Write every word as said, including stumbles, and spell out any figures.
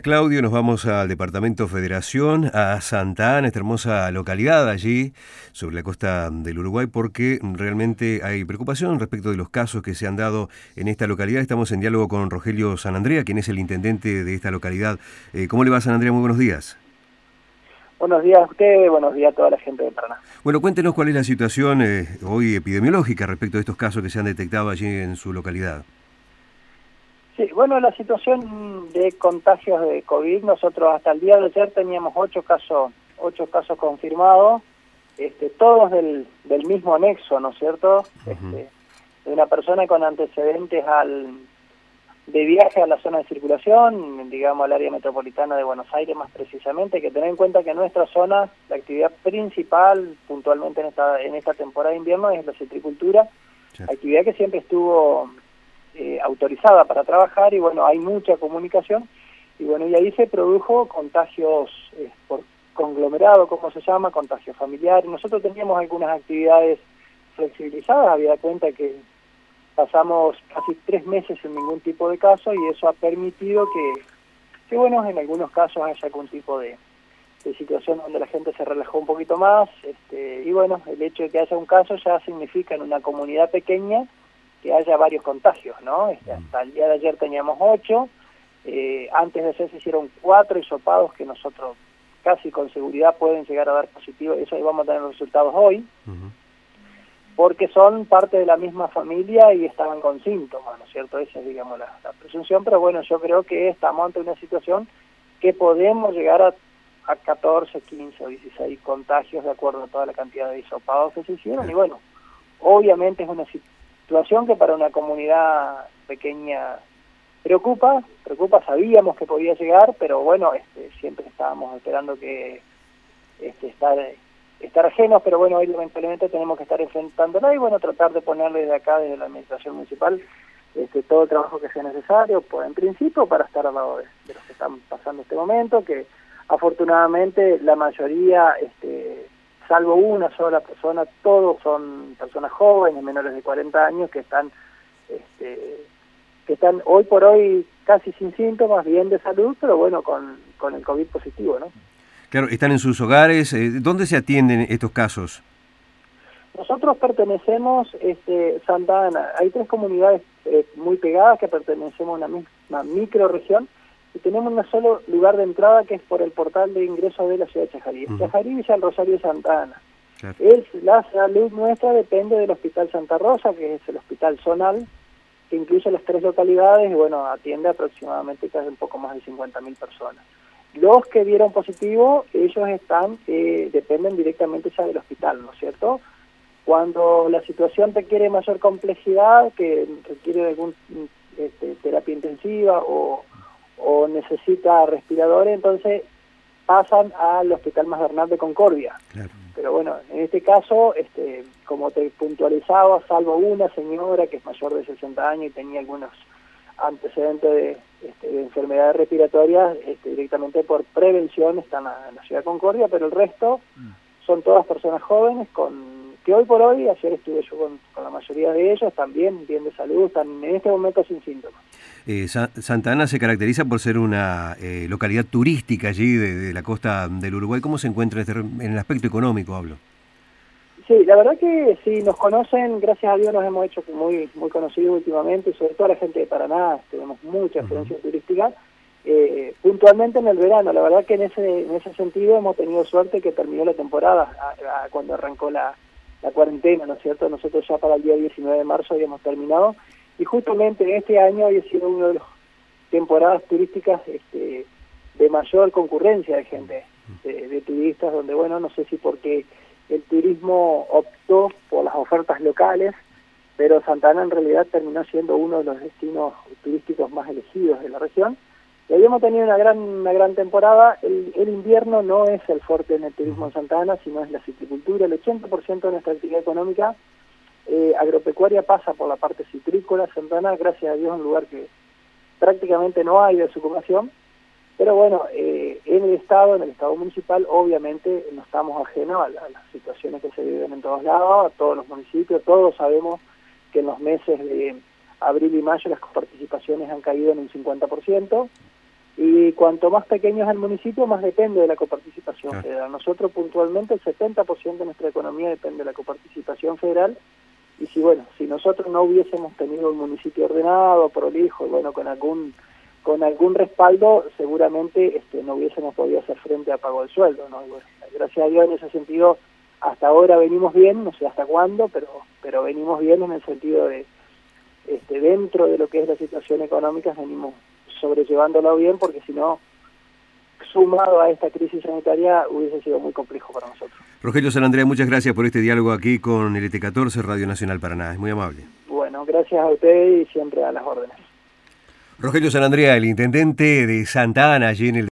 Claudio, nos vamos al departamento Federación, a Santa Ana, esta hermosa localidad allí, sobre la costa del Uruguay, porque realmente hay preocupación respecto de los casos que se han dado en esta localidad. Estamos en diálogo con Rogelio Sanandrea, quien es el intendente de esta localidad. Eh, ¿Cómo le va, Sanandrea? Muy buenos días. Buenos días a usted, buenos días a toda la gente de Paraná. Bueno, cuéntenos cuál es la situación eh, hoy epidemiológica respecto a estos casos que se han detectado allí en su localidad. Sí, bueno, la situación de contagios de COVID, nosotros hasta el día de ayer teníamos ocho casos, ocho casos confirmados, este, todos del, del mismo anexo, ¿no es cierto? Uh-huh. Este, de una persona con antecedentes al de viaje a la zona de circulación, digamos al área metropolitana de Buenos Aires más precisamente. Hay que tener en cuenta que en nuestra zona la actividad principal, puntualmente en esta, en esta temporada de invierno, es la citricultura, sí. Actividad que siempre estuvo eh, autorizada para trabajar y bueno, hay mucha comunicación y bueno, y ahí se produjo contagios eh, por conglomerado, como se llama, contagios familiares. Nosotros teníamos algunas actividades flexibilizadas, había cuenta que pasamos casi tres meses sin ningún tipo de caso y eso ha permitido que, que bueno, en algunos casos haya algún tipo de, de situación donde la gente se relajó un poquito más, este, y bueno, el hecho de que haya un caso ya significa en una comunidad pequeña que haya varios contagios, ¿no? Este, hasta el día de ayer teníamos ocho, eh, antes de ayer se hicieron cuatro hisopados que nosotros casi con seguridad pueden llegar a dar positivo, eso ahí vamos a tener los resultados hoy. Uh-huh. Porque son parte de la misma familia y estaban con síntomas, ¿no es cierto? Esa es, digamos, la, la presunción, pero bueno, yo creo que estamos ante una situación que podemos llegar a, a catorce, quince o dieciséis contagios de acuerdo a toda la cantidad de hisopados que se hicieron, y bueno, obviamente es una situación que para una comunidad pequeña preocupa, preocupa, sabíamos que podía llegar, pero bueno, este, siempre estábamos esperando que este, estar... estar ajenos, pero bueno, hoy lamentablemente tenemos que estar enfrentándola y bueno, tratar de ponerle desde acá, desde la administración municipal, este, todo el trabajo que sea necesario, pues en principio para estar al lado de, de los que están pasando este momento, que afortunadamente la mayoría, este, salvo una sola persona, todos son personas jóvenes, menores de cuarenta años, que están, este, que están hoy por hoy casi sin síntomas, bien de salud, pero bueno, con, con el COVID positivo, ¿no? Claro, están en sus hogares. ¿Dónde se atienden estos casos? Nosotros pertenecemos, este, Santa Ana, hay tres comunidades eh, muy pegadas que pertenecemos a una misma microrregión y tenemos un solo lugar de entrada que es por el portal de ingreso de la ciudad de Chajarí. Uh-huh. Chajarí, Villa El Rosario y Santa Ana. Claro. Es, la salud nuestra depende del Hospital Santa Rosa, que es el hospital zonal, que incluye las tres localidades y bueno, atiende aproximadamente casi un poco más de cincuenta mil personas. Los que dieron positivo, ellos están, eh, dependen directamente ya del hospital, ¿no es cierto? Cuando la situación requiere mayor complejidad, que requiere de algún este, terapia intensiva o, o necesita respiradores, entonces pasan al Hospital Más Bernal de Concordia. Claro. Pero bueno, en este caso, este, como te puntualizaba, salvo una señora que es mayor de sesenta años y tenía algunos antecedentes de, este, de enfermedades respiratorias, este, directamente por prevención están en la, en la ciudad de Concordia, pero el resto son todas personas jóvenes con que hoy por hoy, ayer estuve yo con, con la mayoría de ellos, también bien de salud, están en este momento sin síntomas. Eh, Sa Santa Ana se caracteriza por ser una eh, localidad turística allí de, de la costa del Uruguay. ¿Cómo se encuentra este, en el aspecto económico, hablo? Sí, la verdad que si nos conocen, gracias a Dios nos hemos hecho muy muy conocidos últimamente, sobre todo la gente de Paraná, tenemos mucha experiencia uh-huh. turística, eh, puntualmente en el verano. La verdad que en ese en ese sentido hemos tenido suerte que terminó la temporada a, a, cuando arrancó la, la cuarentena, ¿no es cierto? Nosotros ya para el día diecinueve de marzo habíamos terminado y justamente este año había sido una de las temporadas turísticas este, de mayor concurrencia de gente, de, de turistas, donde bueno, no sé si porque el turismo optó por las ofertas locales, pero Santa Ana en realidad terminó siendo uno de los destinos turísticos más elegidos de la región. Y habíamos tenido una gran una gran temporada. El, el invierno no es el fuerte en el turismo en Santa Ana, sino es la citricultura. El ochenta por ciento de nuestra actividad económica eh, agropecuaria pasa por la parte citrícola. Santa Ana, gracias a Dios, es un lugar que prácticamente no hay desocupación. Pero bueno, eh, en el Estado, en el Estado municipal, obviamente no estamos ajenos a, la, a las situaciones que se viven en todos lados, a todos los municipios. Todos sabemos que en los meses de abril y mayo las participaciones han caído en un cincuenta por ciento. y cuanto más pequeño es el municipio, más depende de la coparticipación Claro. federal. Nosotros puntualmente el setenta por ciento de nuestra economía depende de la coparticipación federal, y si bueno, si nosotros no hubiésemos tenido un municipio ordenado, prolijo, y bueno, con algún con algún respaldo, seguramente este, no hubiésemos podido hacer frente a pago del sueldo, ¿no? Y bueno, gracias a Dios en ese sentido, hasta ahora venimos bien, no sé hasta cuándo, pero pero venimos bien en el sentido de, este, dentro de lo que es la situación económica, venimos sobrellevándolo bien, porque si no, sumado a esta crisis sanitaria, hubiese sido muy complejo para nosotros. Rogelio Sanandrea, muchas gracias por este diálogo aquí con el E T catorce, Radio Nacional Paraná. Es muy amable. Bueno, gracias a usted y siempre a las órdenes. Rogelio Sanandrea, el intendente de Santa Ana, allí en el